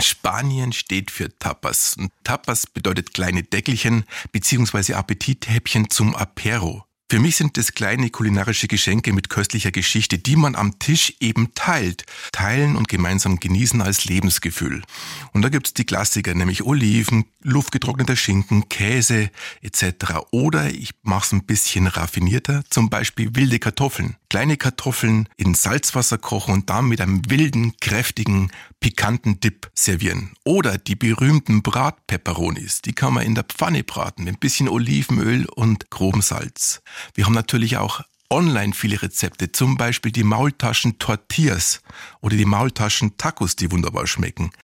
Spanien steht für Tapas. Und Tapas bedeutet kleine Deckelchen bzw. Appetithäppchen zum Apero. Für mich sind es kleine kulinarische Geschenke mit köstlicher Geschichte, die man am Tisch eben teilt. Teilen und gemeinsam genießen als Lebensgefühl. Und da gibt's die Klassiker, nämlich Oliven, luftgetrockneter Schinken, Käse etc. Oder ich mache es ein bisschen raffinierter, zum Beispiel wilde Kartoffeln. Kleine Kartoffeln in Salzwasser kochen und dann mit einem wilden, kräftigen, pikanten Dip servieren. Oder die berühmten Bratpeperonis, die kann man in der Pfanne braten mit ein bisschen Olivenöl und grobem Salz. Wir haben natürlich auch online viele Rezepte, zum Beispiel die Maultaschen-Tortillas oder die Maultaschen-Tacos, die wunderbar schmecken.